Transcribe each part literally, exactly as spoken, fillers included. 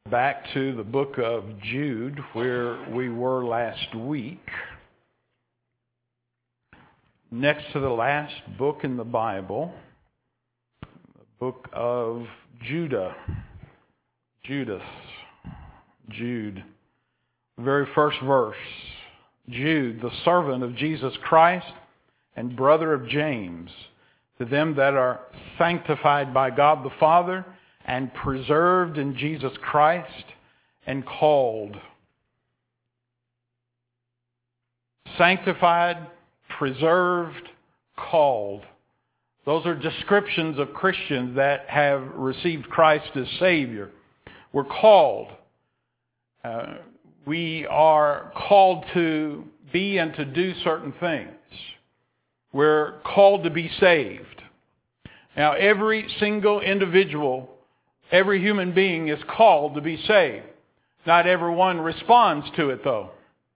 Back to the book of Jude, where we were last week. Next to the last book in the Bible, the book of Judah. Judas. Jude. The very first verse. Jude, the servant of Jesus Christ and brother of James, to them that are sanctified by God the Father and preserved in Jesus Christ and called. Sanctified, preserved, called. Those are descriptions of Christians that have received Christ as Savior. We're called. Uh, we are called to be and to do certain things. We're called to be saved. Now, every single individual, every human being is called to be saved. Not everyone responds to it, though.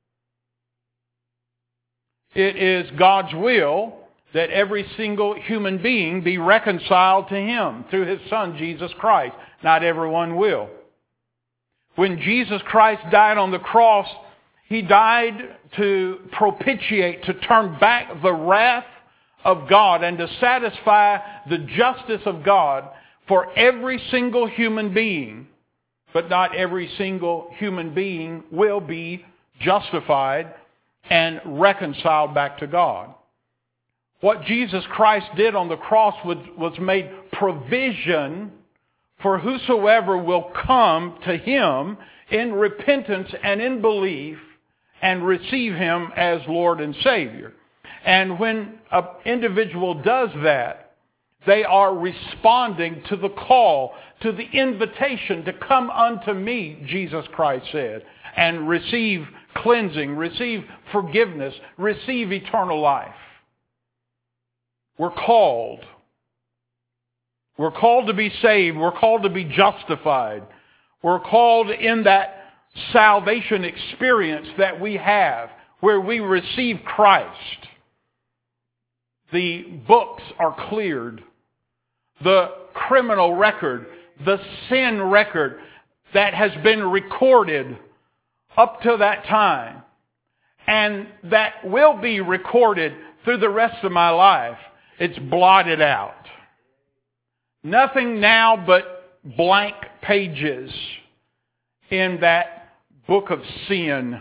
It is God's will that every single human being be reconciled to Him through His Son, Jesus Christ. Not everyone will. When Jesus Christ died on the cross, He died to propitiate, to turn back the wrath of God and to satisfy the justice of God for every single human being. But not every single human being will be justified and reconciled back to God. What Jesus Christ did on the cross was, was made provision for whosoever will come to Him in repentance and in belief and receive Him as Lord and Savior. And when an individual does that, they are responding to the call, to the invitation to come unto me, Jesus Christ said, and receive cleansing, receive forgiveness, receive eternal life. We're called. We're called to be saved. We're called to be justified. We're called in that salvation experience that we have, where we receive Christ. The books are cleared. The criminal record, the sin record that has been recorded up to that time, and that will be recorded through the rest of my life, it's blotted out. Nothing now but blank pages in that book of sin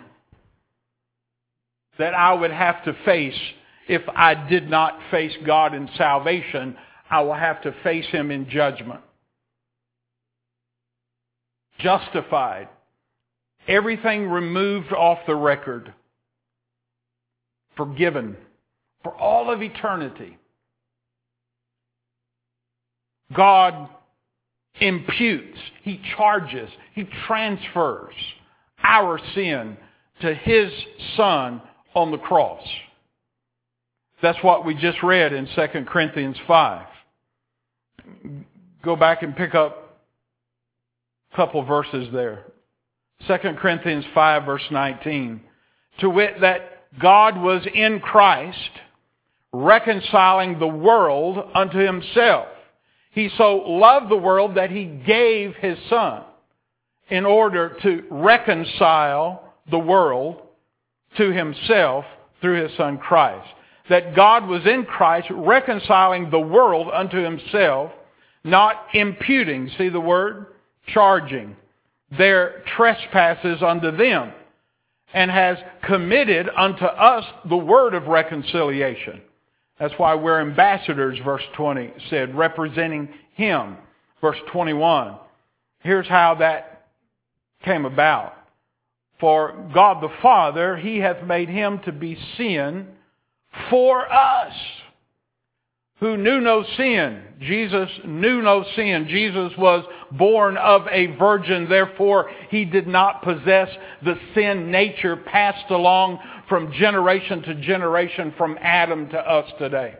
that I would have to face. If I did not face God in salvation, I will have to face Him in judgment. Justified. Everything removed off the record. Forgiven. For all of eternity. God imputes. He charges. He transfers our sin to His Son on the cross. That's what we just read in Second Corinthians five. Go back and pick up a couple verses there. Second Corinthians five verse nineteen. To wit, that God was in Christ reconciling the world unto Himself. He so loved the world that He gave His Son in order to reconcile the world to Himself through His Son Christ. That God was in Christ reconciling the world unto Himself, not imputing, see the word? Charging their trespasses unto them, and has committed unto us the word of reconciliation. That's why we're ambassadors, verse twenty said, representing Him. Verse twenty-one. Here's how that came about. For God the Father, He hath made Him to be sin for us, who knew no sin. Jesus knew no sin. Jesus was born of a virgin. Therefore, He did not possess the sin nature passed along from generation to generation from Adam to us today.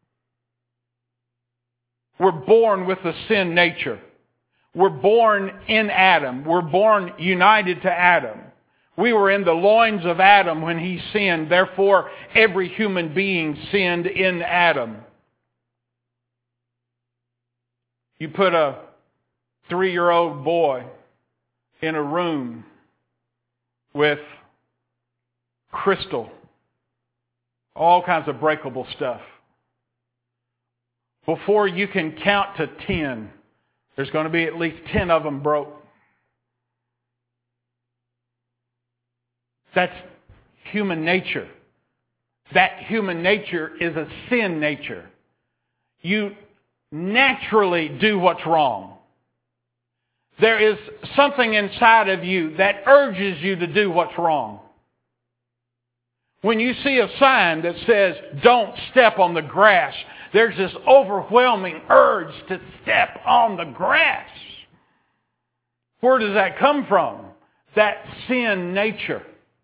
We're born with the sin nature. We're born in Adam. We're born united to Adam. We were in the loins of Adam when he sinned. Therefore, every human being sinned in Adam. You put a three-year-old boy in a room with crystal, all kinds of breakable stuff. Before you can count to ten, there's going to be at least ten of them broke. That's human nature. That human nature is a sin nature. You naturally do what's wrong. There is something inside of you that urges you to do what's wrong. When you see a sign that says, don't step on the grass, there's this overwhelming urge to step on the grass. Where does that come from? That sin nature.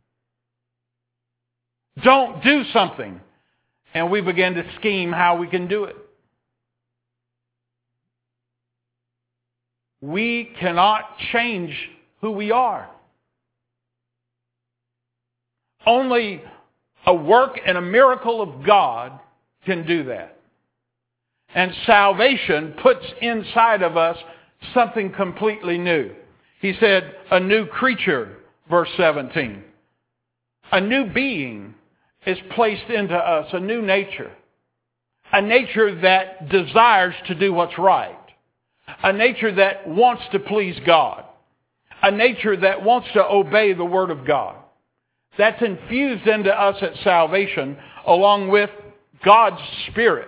Don't do something. And we begin to scheme how we can do it. We cannot change who we are. Only a work and a miracle of God can do that. And salvation puts inside of us something completely new. He said, a new creature, verse seventeen. A new being is placed into us, a new nature. A nature that desires to do what's right. A nature that wants to please God. A nature that wants to obey the Word of God. That's infused into us at salvation along with God's Spirit.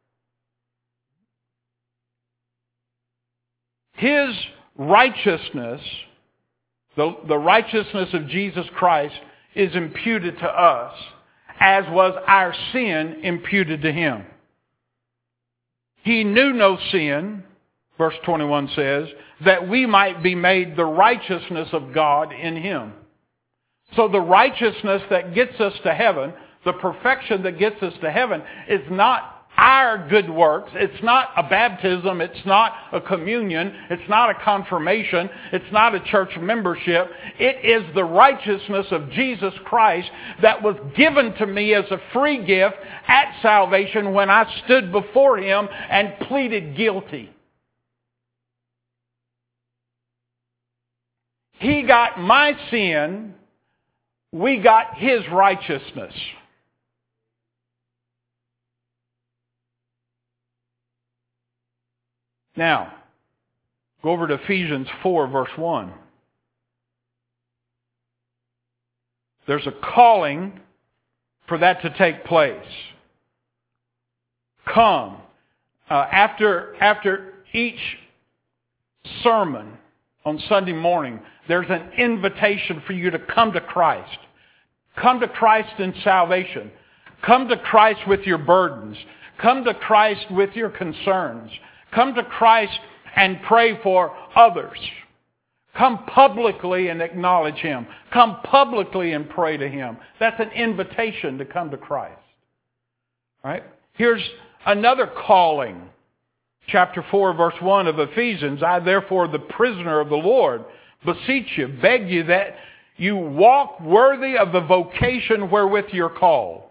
His righteousness, the, the righteousness of Jesus Christ, is imputed to us, as was our sin imputed to Him. He knew no sin, verse twenty-one says, that we might be made the righteousness of God in Him. So the righteousness that gets us to heaven, the perfection that gets us to heaven, is not our good works. It's not a baptism. It's not a communion. It's not a confirmation. It's not a church membership. It is the righteousness of Jesus Christ that was given to me as a free gift at salvation when I stood before Him and pleaded guilty. He got my sin. We got His righteousness. Now, go over to Ephesians four, verse one. There's a calling for that to take place. Come. Uh, after, after each sermon on Sunday morning, there's an invitation for you to come to Christ. Come to Christ in salvation. Come to Christ with your burdens. Come to Christ with your concerns. Come to Christ and pray for others. Come publicly and acknowledge Him. Come publicly and pray to Him. That's an invitation to come to Christ. All right? Here's another calling. Chapter four, verse one of Ephesians. I therefore, the prisoner of the Lord, beseech you, beg you that you walk worthy of the vocation wherewith you're called.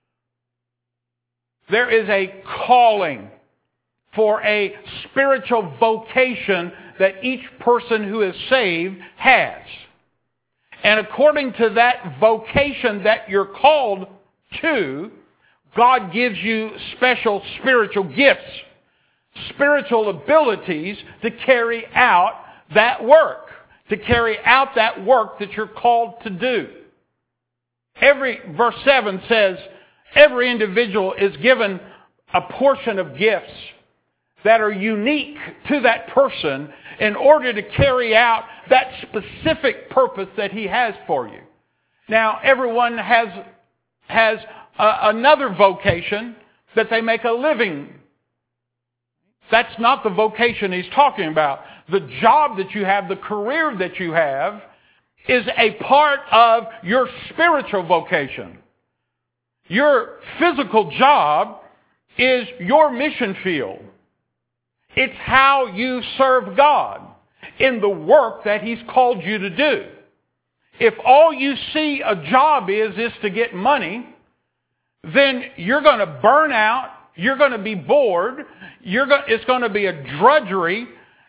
There is a calling for a spiritual vocation that each person who is saved has. And according to that vocation that you're called to, God gives you special spiritual gifts, spiritual abilities to carry out that work, to carry out that work that you're called to do. Every, verse seven says, every individual is given a portion of gifts that are unique to that person in order to carry out that specific purpose that He has for you. Now, everyone has, has a, another vocation that they make a living. That's not the vocation He's talking about. The job that you have, the career that you have, is a part of your spiritual vocation. Your physical job is your mission field. It's how you serve God in the work that He's called you to do. If all you see a job is, is to get money, then you're going to burn out, you're going to be bored, you're going, it's going to be a drudgery,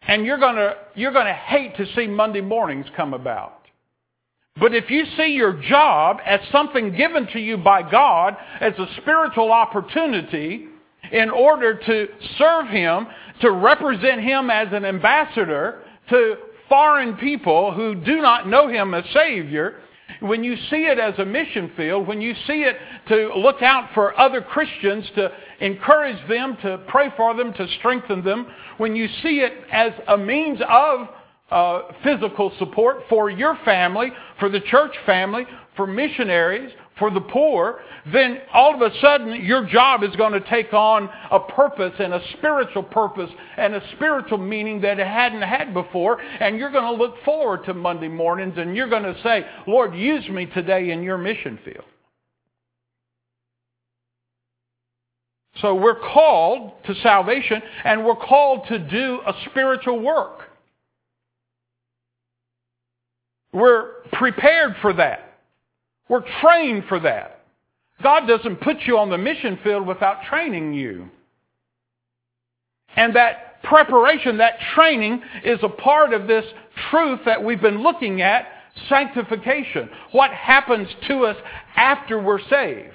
And you're going to, you're going to hate to see Monday mornings come about. But if you see your job as something given to you by God, as a spiritual opportunity, in order to serve Him, to represent Him as an ambassador to foreign people who do not know Him as Savior, when you see it as a mission field, when you see it to look out for other Christians, to encourage them, to pray for them, to strengthen them, when you see it as a means of uh, physical support for your family, for the church family, for missionaries, for the poor, then all of a sudden your job is going to take on a purpose and a spiritual purpose and a spiritual meaning that it hadn't had before. And you're going to look forward to Monday mornings and you're going to say, Lord, use me today in your mission field. So we're called to salvation and we're called to do a spiritual work. We're prepared for that. We're trained for that. God doesn't put you on the mission field without training you. And that preparation, that training, is a part of this truth that we've been looking at, sanctification. What happens to us after we're saved?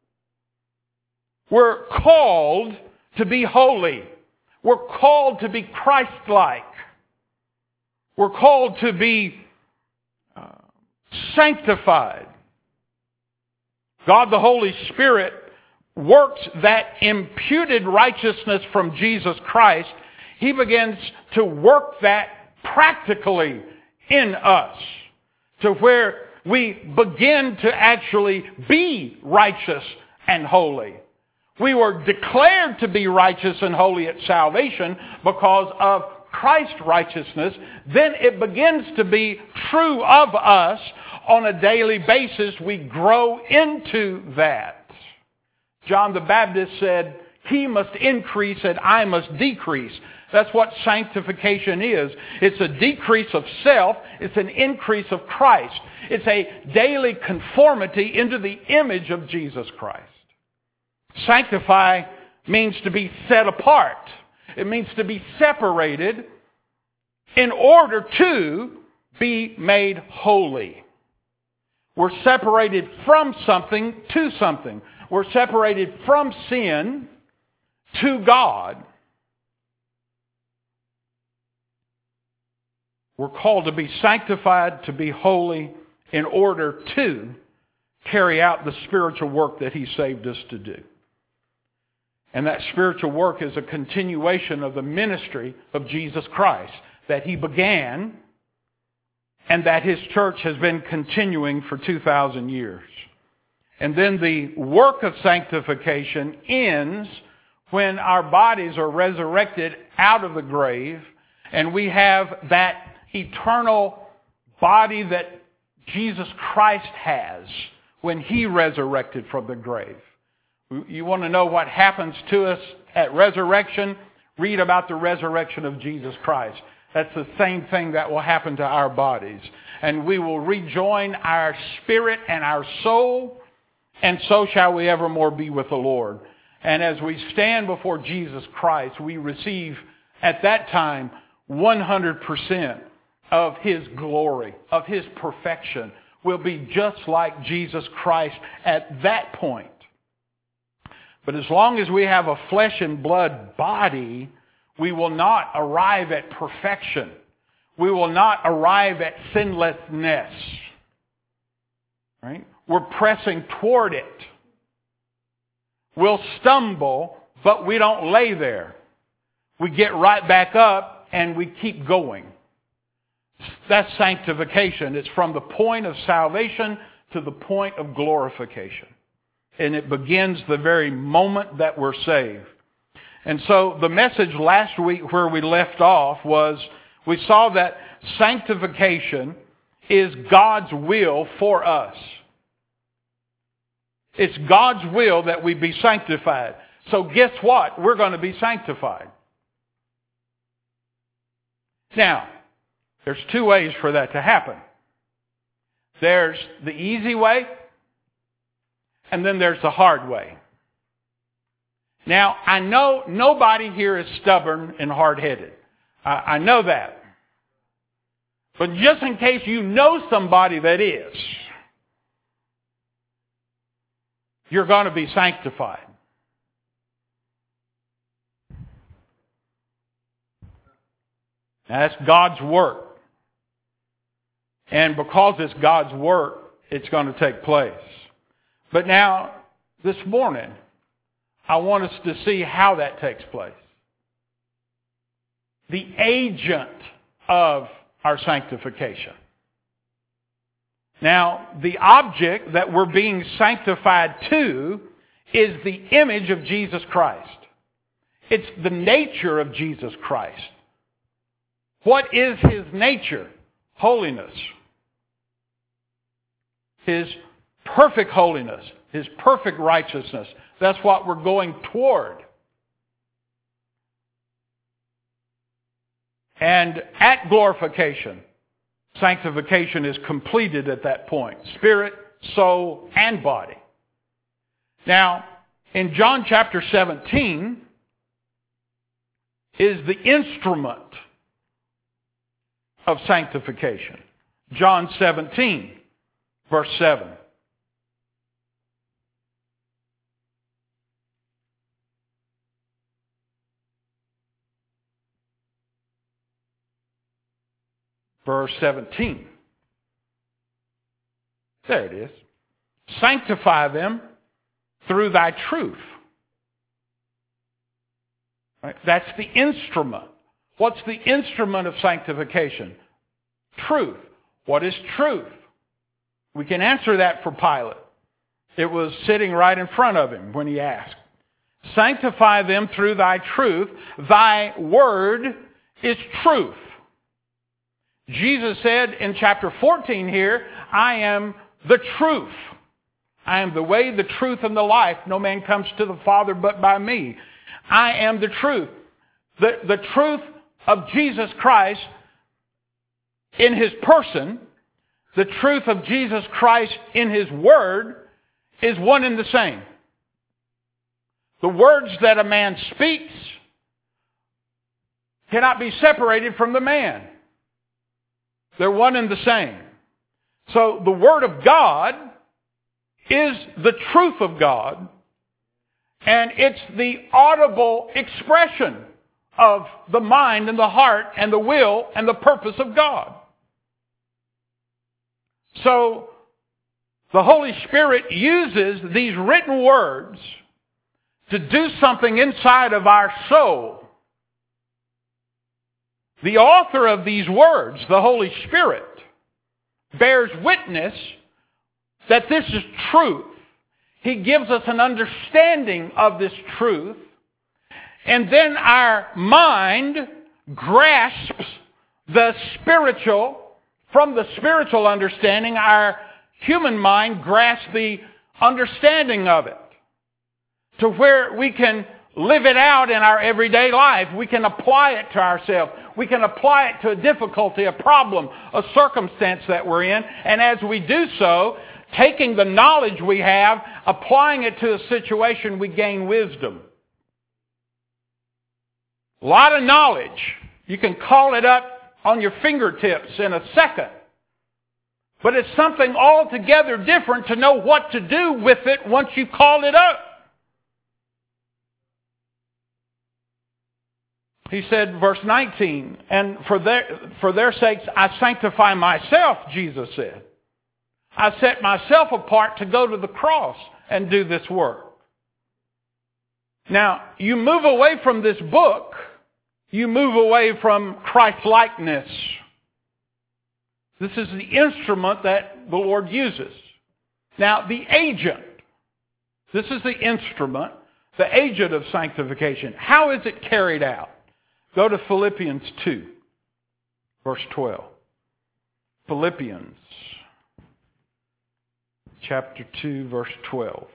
We're called to be holy. We're called to be Christ-like. We're called to be uh, sanctified. God the Holy Spirit works that imputed righteousness from Jesus Christ. He begins to work that practically in us to where we begin to actually be righteous and holy. We were declared to be righteous and holy at salvation because of Christ's righteousness. Then it begins to be true of us. On a daily basis, we grow into that. John the Baptist said, He must increase and I must decrease. That's what sanctification is. It's a decrease of self. It's an increase of Christ. It's a daily conformity into the image of Jesus Christ. Sanctify means to be set apart. It means to be separated in order to be made holy. We're separated from something to something. We're separated from sin to God. We're called to be sanctified, to be holy, in order to carry out the spiritual work that He saved us to do. And that spiritual work is a continuation of the ministry of Jesus Christ that He began and that His church has been continuing for two thousand years. And then the work of sanctification ends when our bodies are resurrected out of the grave and we have that eternal body that Jesus Christ has when He resurrected from the grave. You want to know what happens to us at resurrection? Read about the resurrection of Jesus Christ. That's the same thing that will happen to our bodies. And we will rejoin our spirit and our soul, and so shall we evermore be with the Lord. And as we stand before Jesus Christ, we receive at that time one hundred percent of His glory, of His perfection. We'll be just like Jesus Christ at that point. But as long as we have a flesh and blood body, we will not arrive at perfection. We will not arrive at sinlessness. Right? We're pressing toward it. We'll stumble, but we don't lay there. We get right back up and we keep going. That's sanctification. It's from the point of salvation to the point of glorification. And it begins the very moment that we're saved. And so the message last week where we left off was, we saw that sanctification is God's will for us. It's God's will that we be sanctified. So guess what? We're going to be sanctified. Now, there's two ways for that to happen. There's the easy way, and then there's the hard way. Now, I know nobody here is stubborn and hard-headed. I, I know that. But just in case you know somebody that is, you're going to be sanctified. Now, that's God's work. And because it's God's work, it's going to take place. But now, this morning, I want us to see how that takes place. The agent of our sanctification. Now, the object that we're being sanctified to is the image of Jesus Christ. It's the nature of Jesus Christ. What is His nature? Holiness. His perfect holiness. His perfect righteousness. That's what we're going toward. And at glorification, sanctification is completed at that point. Spirit, soul, and body. Now, in John chapter seventeen is the instrument of sanctification. John seventeen, verse seven. Verse seventeen. There it is. Sanctify them through thy truth. Right? That's the instrument. What's the instrument of sanctification? Truth. What is truth? We can answer that for Pilate. It was sitting right in front of him when he asked. Sanctify them through thy truth. Thy word is truth. Jesus said in chapter fourteen here, I am the truth. I am the way, the truth, and the life. No man comes to the Father but by me. I am the truth. The, the truth of Jesus Christ in His person, the truth of Jesus Christ in His Word is one and the same. The words that a man speaks cannot be separated from the man. They're one and the same. So the Word of God is the truth of God, and it's the audible expression of the mind and the heart and the will and the purpose of God. So the Holy Spirit uses these written words to do something inside of our soul. The author of these words, the Holy Spirit, bears witness that this is truth. He gives us an understanding of this truth. And then our mind grasps the spiritual, from the spiritual understanding, our human mind grasps the understanding of it to where we can live it out in our everyday life. We can apply it to ourselves. We can apply it to a difficulty, a problem, a circumstance that we're in. And as we do so, taking the knowledge we have, applying it to a situation, we gain wisdom. A lot of knowledge. You can call it up on your fingertips in a second. But it's something altogether different to know what to do with it once you call it up. He said, verse nineteen, and for their, for their sakes I sanctify myself, Jesus said. I set myself apart to go to the cross and do this work. Now, you move away from this book, you move away from Christ-likeness. This is the instrument that the Lord uses. Now, the agent. This is the instrument, the agent of sanctification. How is it carried out? Go to Philippians two, verse twelve. Philippians chapter two, verse twelve.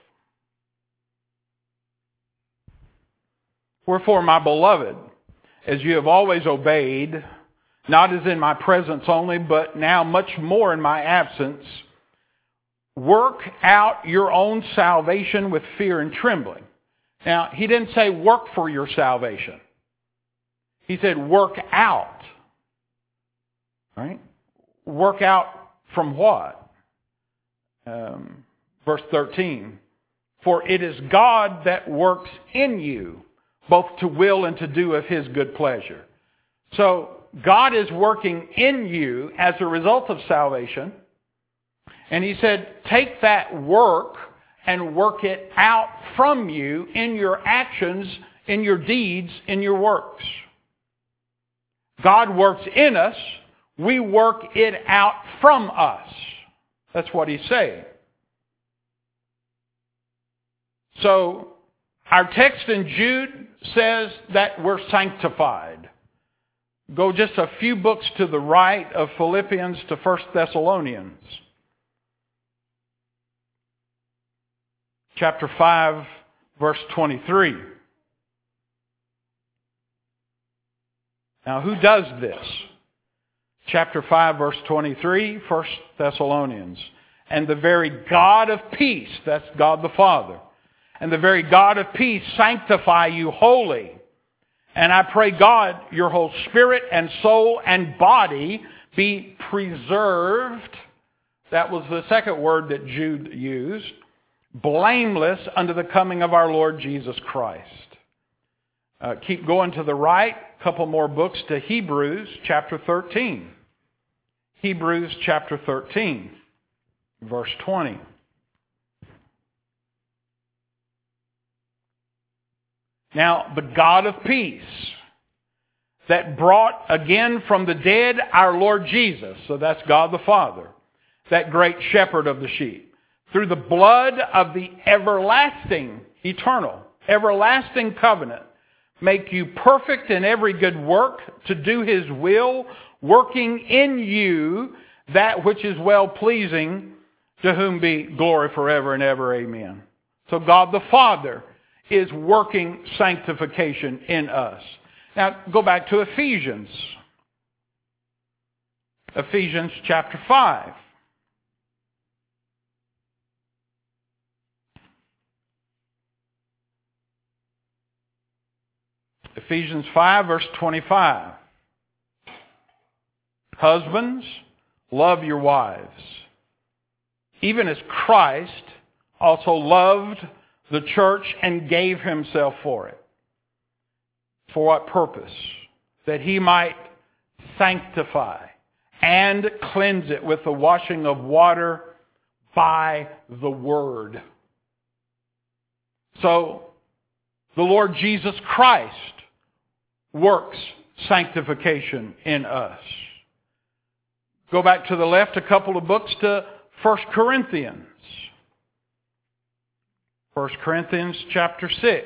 Wherefore, my beloved, as you have always obeyed, not as in my presence only, but now much more in my absence, work out your own salvation with fear and trembling. Now, he didn't say work for your salvation. He said, work out. Right? Work out from what? Um, verse thirteen. For it is God that works in you, both to will and to do of His good pleasure. So, God is working in you as a result of salvation. And He said, take that work and work it out from you in your actions, in your deeds, in your works. God works in us. We work it out from us. That's what He's saying. So, our text in Jude says that we're sanctified. Go just a few books to the right of Philippians to First Thessalonians. Chapter five, verse twenty-three. Now, who does this? Chapter five, verse twenty-three, First Thessalonians. And the very God of peace, that's God the Father, and the very God of peace sanctify you wholly. And I pray God, your whole spirit and soul and body be preserved. That was the second word that Jude used. Blameless unto the coming of our Lord Jesus Christ. Uh, keep going to the right. A couple more books to Hebrews chapter thirteen. Hebrews chapter thirteen, verse twenty. Now, the God of peace that brought again from the dead our Lord Jesus, so that's God the Father, that great shepherd of the sheep, through the blood of the everlasting, eternal, everlasting covenant, make you perfect in every good work to do His will, working in you that which is well-pleasing, to whom be glory forever and ever. Amen. So God the Father is working sanctification in us. Now, go back to Ephesians. Ephesians chapter five. Ephesians five, verse twenty-five. Husbands, love your wives, even as Christ also loved the church and gave Himself for it. For what purpose? That He might sanctify and cleanse it with the washing of water by the Word. So, the Lord Jesus Christ works sanctification in us. Go back to the left a couple of books to First Corinthians. First Corinthians chapter six.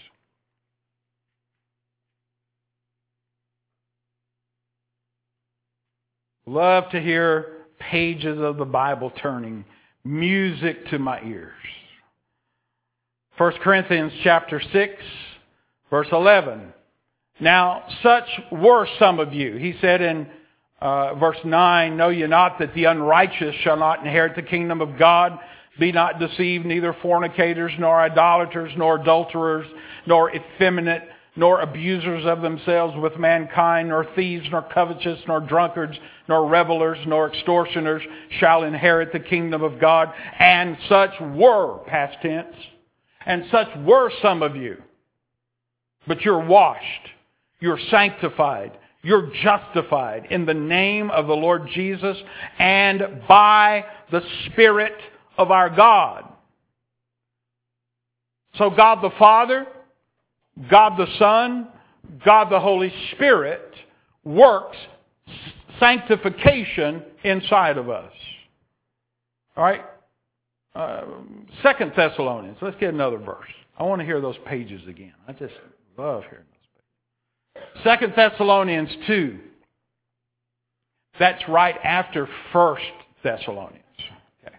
Love to hear pages of the Bible turning, music to my ears. First Corinthians chapter six, verse eleven. Now, such were some of you. He said in uh, verse nine, know ye not that the unrighteous shall not inherit the kingdom of God? Be not deceived, neither fornicators, nor idolaters, nor adulterers, nor effeminate, nor abusers of themselves with mankind, nor thieves, nor covetous, nor drunkards, nor revelers, nor extortioners shall inherit the kingdom of God. And such were, past tense, and such were some of you. But you're washed, you're sanctified, you're justified in the name of the Lord Jesus and by the Spirit of our God. So God the Father, God the Son, God the Holy Spirit works sanctification inside of us. All right? Uh, Second Thessalonians. Let's get another verse. I want to hear those pages again. I just love hearing those pages. Second Thessalonians two. That's right after First Thessalonians. Okay.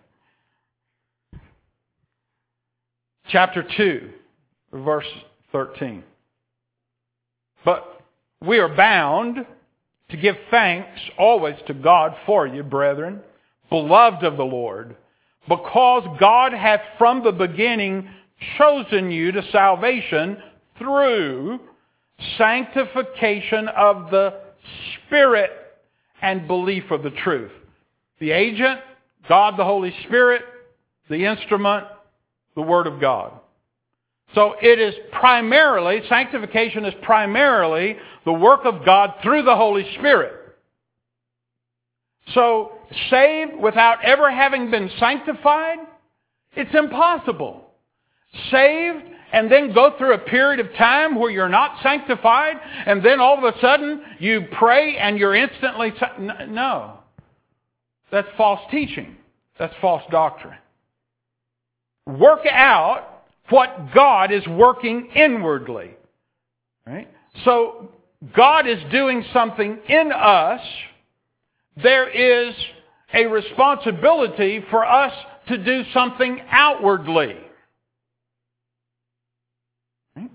Chapter two, verse thirteen. But we are bound to give thanks always to God for you, brethren, beloved of the Lord, because God hath from the beginning chosen you to salvation through sanctification of the Spirit and belief of the truth. The agent, God the Holy Spirit. The instrument, the Word of God. So it is primarily, sanctification is primarily the work of God through the Holy Spirit. So, saved without ever having been sanctified, it's impossible. Saved and then go through a period of time where you're not sanctified, and then all of a sudden you pray and you're instantly... No. That's false teaching. That's false doctrine. Work out what God is working inwardly. Right? So, God is doing something in us. There is a responsibility for us to do something outwardly. Right?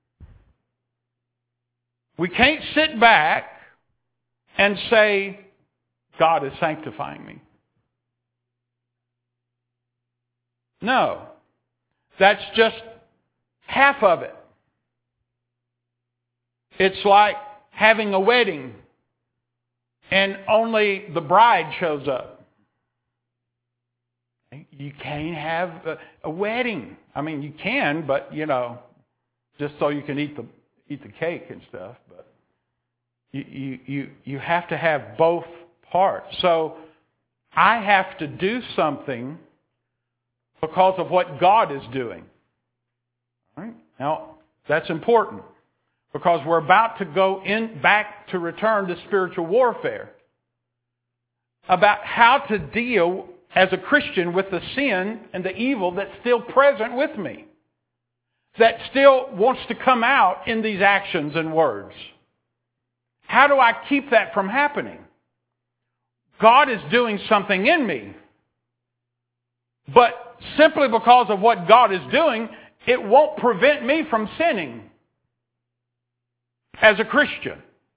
We can't sit back and say, God is sanctifying me. No. That's just half of it. It's like having a wedding and only the bride shows up. You can't have a, a wedding. I mean, you can, but, you know, just so you can eat the eat the cake and stuff. But you you you, you have to have both parts. So I have to do something because of what God is doing. All right? Now, that's important because we're about to go in back to return to spiritual warfare about how to deal as a Christian with the sin and the evil that's still present with me, that still wants to come out in these actions and words. How do I keep that from happening? God is doing something in me, but simply because of what God is doing, it won't prevent me from sinning as a Christian.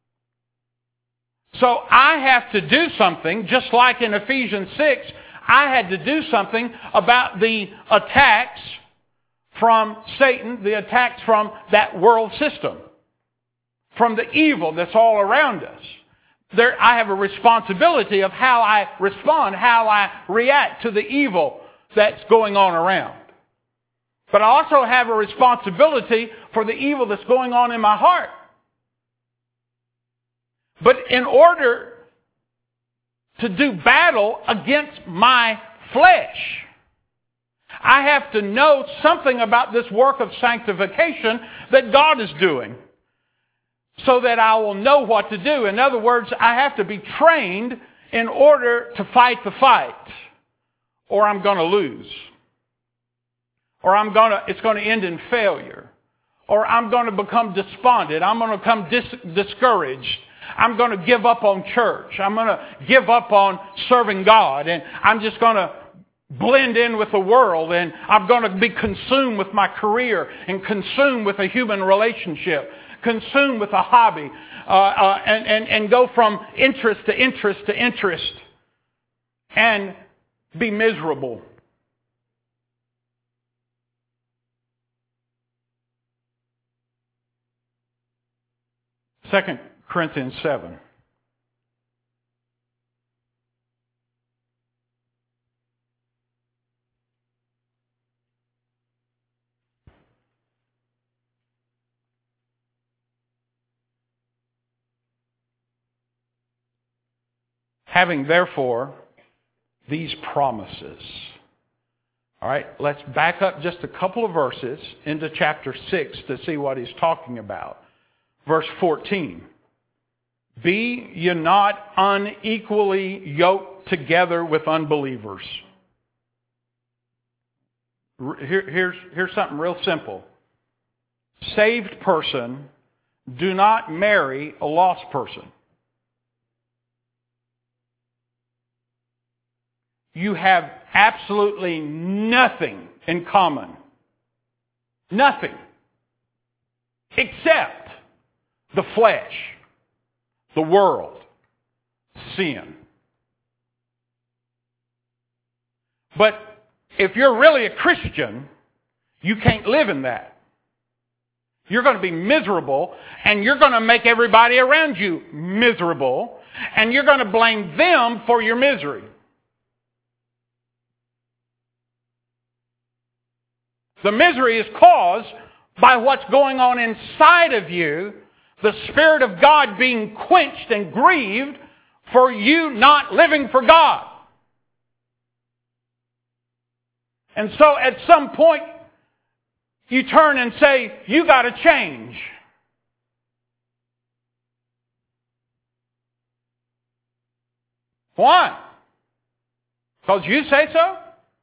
So I have to do something, just like in Ephesians six, I had to do something about the attacks from Satan, the attacks from that world system, from the evil that's all around us. There, I have a responsibility of how I respond, how I react to the evil that's going on around. But I also have a responsibility for the evil that's going on in my heart. But in order to do battle against my flesh, I have to know something about this work of sanctification that God is doing so that I will know what to do. In other words, I have to be trained in order to fight the fight, or I'm going to lose. Or I'm going to, it's going to end in failure. Or I'm going to become despondent. I'm going to become dis- discouraged. I'm going to give up on church. I'm going to give up on serving God. And I'm just going to blend in with the world. And I'm going to be consumed with my career and consumed with a human relationship. Consumed with a hobby. Uh, uh, and, and, and go from interest to interest to interest. And be miserable. Second Corinthians seven. Having therefore these promises. All right, let's back up just a couple of verses into chapter six to see what he's talking about. Verse fourteen. Be ye not unequally yoked together with unbelievers. Here, here's, here's something real simple. Saved person, do not marry a lost person. You have absolutely nothing in common. Nothing. Except the flesh, the world, sin. But if you're really a Christian, you can't live in that. You're going to be miserable, and you're going to make everybody around you miserable, and you're going to blame them for your misery. The misery is caused by what's going on inside of you, the Spirit of God being quenched and grieved for you not living for God. And so at some point, you turn and say, you got to change. Why? Because you say so?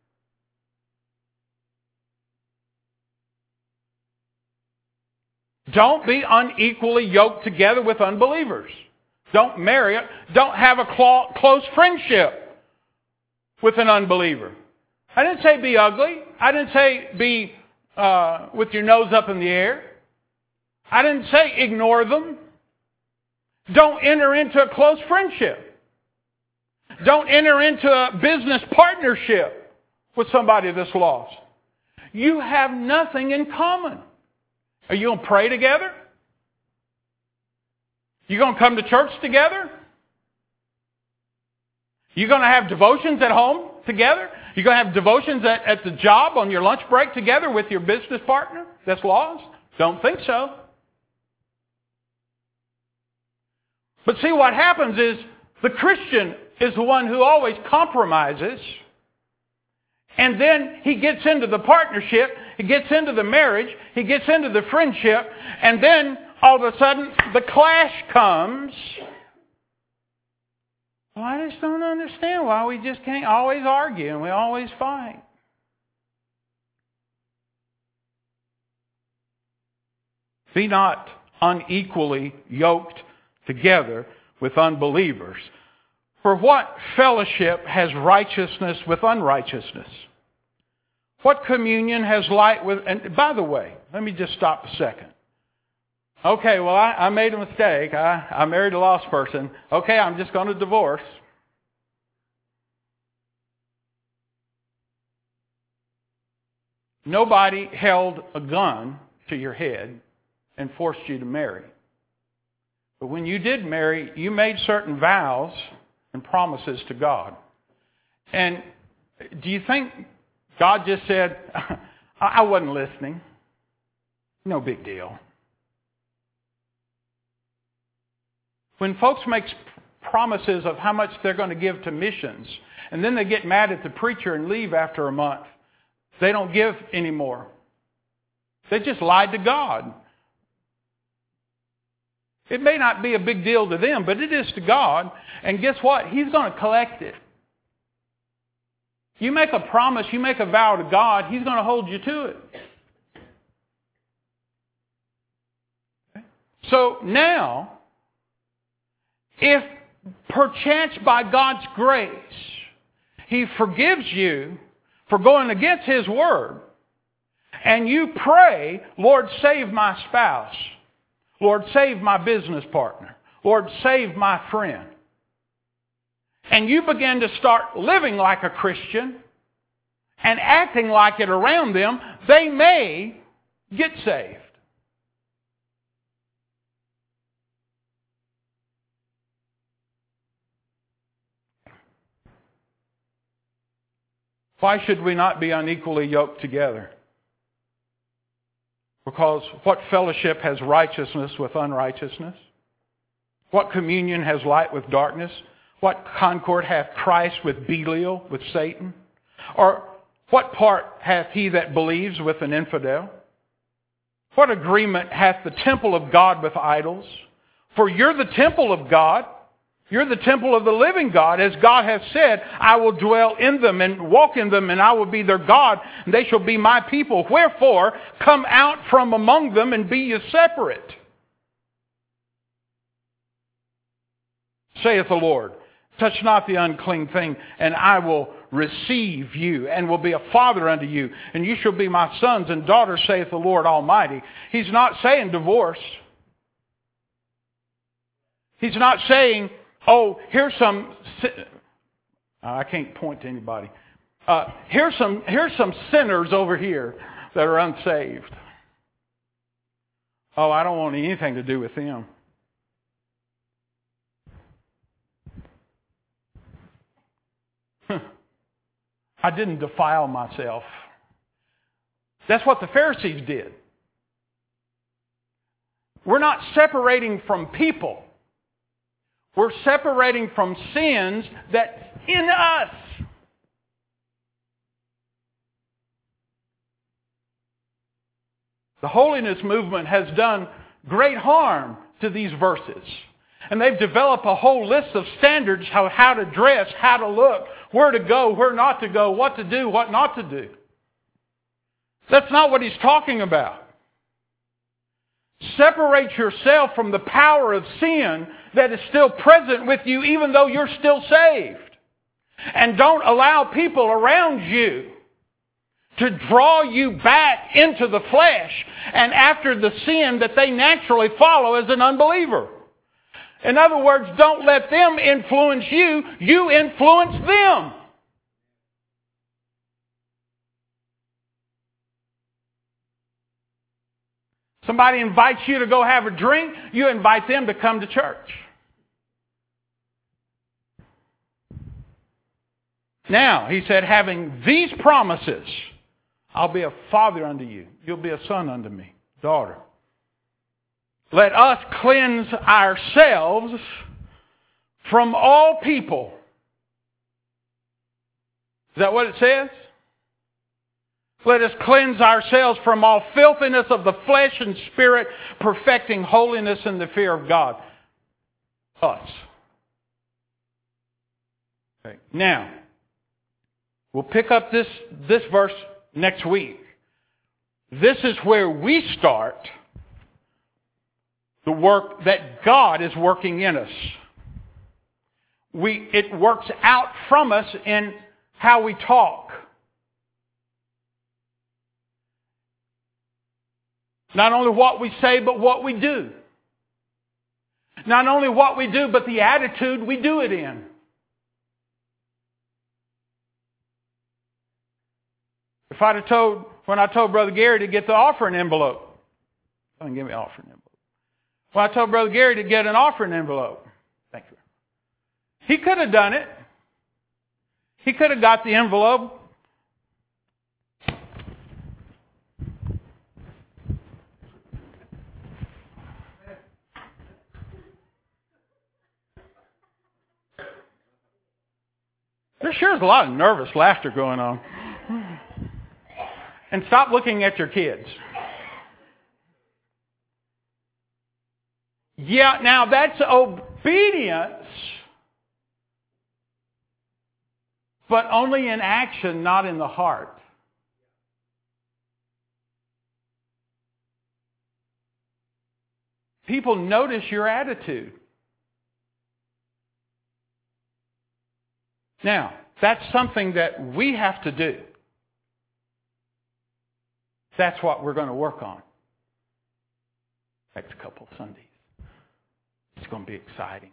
Don't be unequally yoked together with unbelievers. Don't marry it. Don't have a close friendship with an unbeliever. I didn't say be ugly. I didn't say be uh, with your nose up in the air. I didn't say ignore them. Don't enter into a close friendship. Don't enter into a business partnership with somebody that's lost. You have nothing in common. Are you going to pray together? You going to come to church together? You going to have devotions at home together? You going to have devotions at, at the job on your lunch break together with your business partner that's lost? Don't think so. But see, what happens is the Christian is the one who always compromises, and then he gets into the partnership, he gets into the marriage, he gets into the friendship, and then all of a sudden the clash comes. Well, I just don't understand why we just can't always argue and we always fight. Be not unequally yoked together with unbelievers. For what fellowship has righteousness with unrighteousness? What communion has light with... And by the way, let me just stop a second. Okay, well, I, I made a mistake. I, I married a lost person. Okay, I'm just going to divorce. Nobody held a gun to your head and forced you to marry. But when you did marry, you made certain vows and promises to God. And do you think God just said, I wasn't listening? No big deal. When folks make promises of how much they're going to give to missions, and then they get mad at the preacher and leave after a month, they don't give anymore. They just lied to God. It may not be a big deal to them, but it is to God. And guess what? He's going to collect it. You make a promise, you make a vow to God, He's going to hold you to it. Okay? So now, if perchance by God's grace, He forgives you for going against His word, and you pray, Lord, save my spouse. Lord, save my business partner. Lord, save my friend. And you begin to start living like a Christian and acting like it around them, they may get saved. Why should we not be unequally yoked together? Because what fellowship has righteousness with unrighteousness? What communion has light with darkness? What concord hath Christ with Belial, with Satan? Or what part hath he that believes with an infidel? What agreement hath the temple of God with idols? For you're the temple of God. You're the temple of the living God. As God hath said, I will dwell in them and walk in them, and I will be their God, and they shall be my people. Wherefore, come out from among them and be ye separate, saith the Lord. Touch not the unclean thing, and I will receive you, and will be a father unto you, and you shall be my sons and daughters, saith the Lord Almighty. He's not saying divorce. He's not saying, oh, here's some... I can't point to anybody. Uh, here's some here's some sinners over here that are unsaved. Oh, I don't want anything to do with them. I didn't defile myself. That's what the Pharisees did. We're not separating from people. We're separating from sins that's in us. The holiness movement has done great harm to these verses. And they've developed a whole list of standards how, how to dress, how to look, where to go, where not to go, what to do, what not to do. That's not what he's talking about. Separate yourself from the power of sin that is still present with you even though you're still saved. And don't allow people around you to draw you back into the flesh and after the sin that they naturally follow as an unbeliever. In other words, don't let them influence you. You influence them. Somebody invites you to go have a drink, you invite them to come to church. Now, he said, having these promises, I'll be a father unto you. You'll be a son unto me, daughter. Let us cleanse ourselves from all people. Is that what it says? Let us cleanse ourselves from all filthiness of the flesh and spirit, perfecting holiness in the fear of God. Us. Okay. Now, we'll pick up this, this verse next week. This is where we start the work that God is working in us. We, it works out from us in how we talk. Not only what we say, but what we do. Not only what we do, but the attitude we do it in. If I'd have told, when I told Brother Gary to get the offering envelope, I didn't give me an offering envelope. When I told Brother Gary to get an offering envelope, thank you. He could have done it. He could have got the envelope. There sure is a lot of nervous laughter going on. And stop looking at your kids. Yeah, now that's obedience, but only in action, not in the heart. People notice your attitude. Now, that's something that we have to do. That's what we're going to work on next couple of Sundays. It's going to be exciting.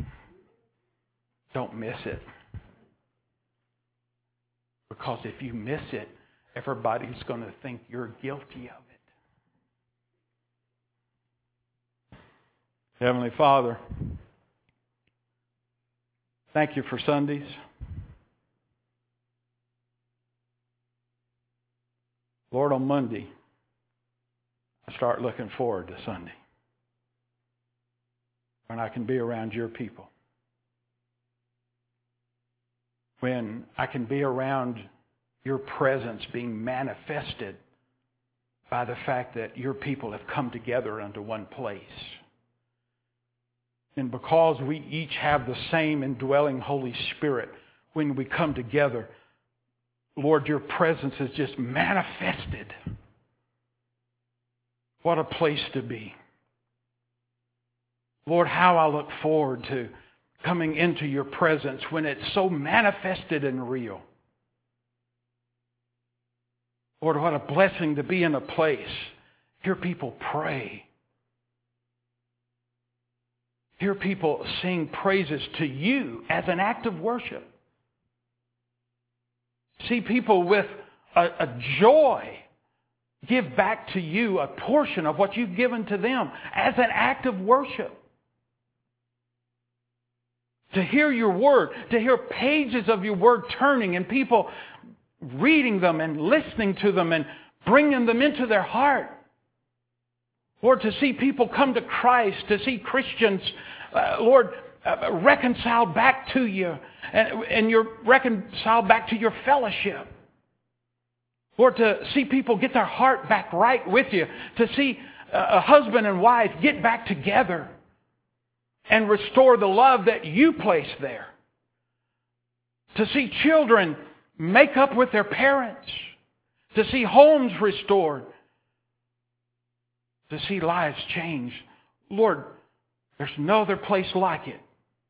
Don't miss it. Because if you miss it, everybody's going to think you're guilty of it. Heavenly Father, thank you for Sundays. Lord, on Monday, I start looking forward to Sunday, when I can be around your people. When I can be around your presence being manifested by the fact that your people have come together unto one place. And because we each have the same indwelling Holy Spirit, when we come together, Lord, your presence is just manifested. What a place to be. Lord, how I look forward to coming into your presence when it's so manifested and real. Lord, what a blessing to be in a place. Hear people pray. Hear people sing praises to you as an act of worship. See people with a, a joy give back to you a portion of what you've given to them as an act of worship. To hear your word, to hear pages of your word turning and people reading them and listening to them and bringing them into their heart. Lord, to see people come to Christ, to see Christians, uh, Lord, uh, reconciled back to you, and, and you're reconciled back to your fellowship. Lord, to see people get their heart back right with you, to see a husband and wife get back together and restore the love that you placed there. To see children make up with their parents. To see homes restored. To see lives changed. Lord, there's no other place like it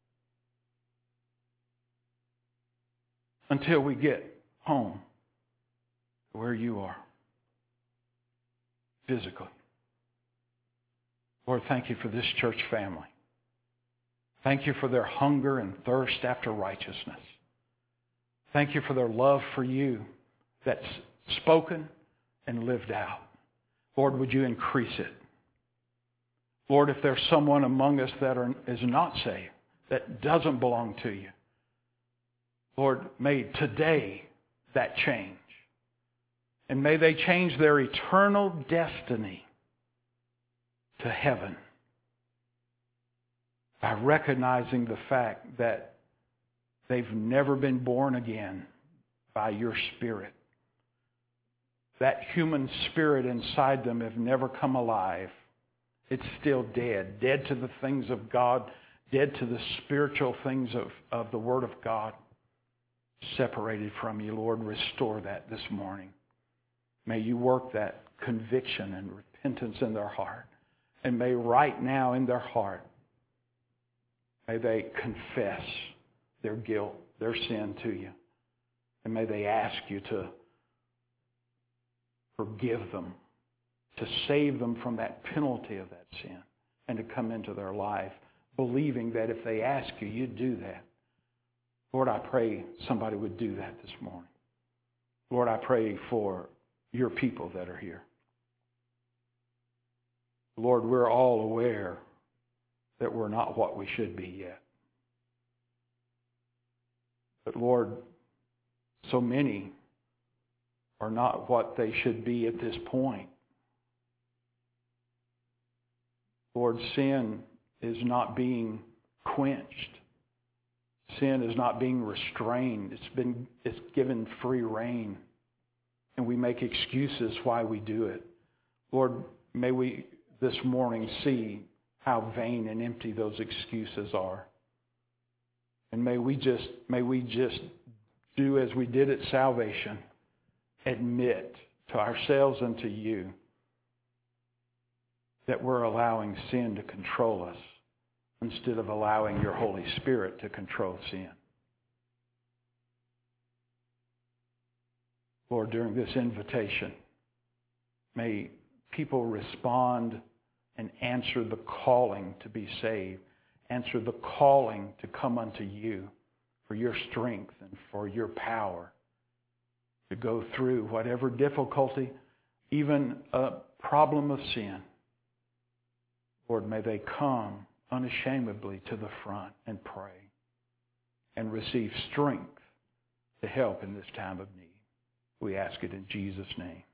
until we get home where you are physically. Lord, thank you for this church family. Thank you for their hunger and thirst after righteousness. Thank you for their love for you that's spoken and lived out. Lord, would you increase it? Lord, if there's someone among us that are, is not saved, that doesn't belong to you, Lord, may today that change. And may they change their eternal destiny to heaven by recognizing the fact that they've never been born again by your Spirit. That human spirit inside them have never come alive. It's still dead. Dead to the things of God. Dead to the spiritual things of, of the Word of God. Separated from you, Lord. Restore that this morning. May you work that conviction and repentance in their heart. And may right now in their heart, may they confess their guilt, their sin to you. And may they ask you to forgive them, to save them from that penalty of that sin, and to come into their life, believing that if they ask you, you'd do that. Lord, I pray somebody would do that this morning. Lord, I pray for your people that are here. Lord, we're all aware that we're not what we should be yet. But Lord, so many are not what they should be at this point. Lord, sin is not being quenched. Sin is not being restrained. It's been it's given free rein. And we make excuses why we do it. Lord, may we this morning see how vain and empty those excuses are. And may we just may we just do as we did at salvation. Admit to ourselves and to you that we're allowing sin to control us instead of allowing your Holy Spirit to control sin. Lord, during this invitation, may people respond and answer the calling to be saved, answer the calling to come unto you for your strength and for your power to go through whatever difficulty, even a problem of sin. Lord, may they come unashamedly to the front and pray and receive strength to help in this time of need. We ask it in Jesus' name.